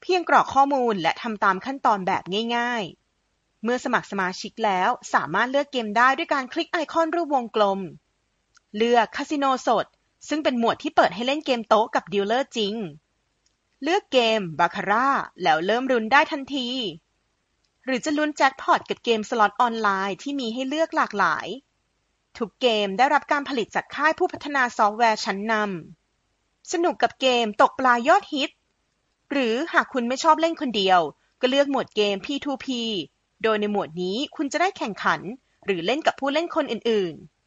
พียงกรอกข้อมูลและทำตามขั้นตอนแบบง่ายๆเมื่อสมัครสมาชิกแล้วสามารถเลือกเกมได้ด้วยการคลิกไอคอนรูปวงกลมเลือกคาสิโนสดซึ่งเป็นหมวดที่เปิดให้เล่นเกมโต๊ะกับดีลเลอร์จริงเลือกเกมบาคาร่าแล้วเริ่มลุ้นได้ทันทีหรือจะลุ้นแจ็คพอตกับเกมสล็อตออนไลน์ที่มีให้เลือกหลากหลายทุกเกมได้รับการผลิตจากค่ายผู้พัฒนาซอฟต์แวร์ชั้นนำสนุกกับเกมตกปลายอดฮิตหรือหากคุณไม่ชอบเล่นคนเดียวก็เลือกหมวดเกม P2P โดยในหมวดนี้คุณจะได้แข่งขันหรือเล่นกับผู้เล่นคนอื่นๆ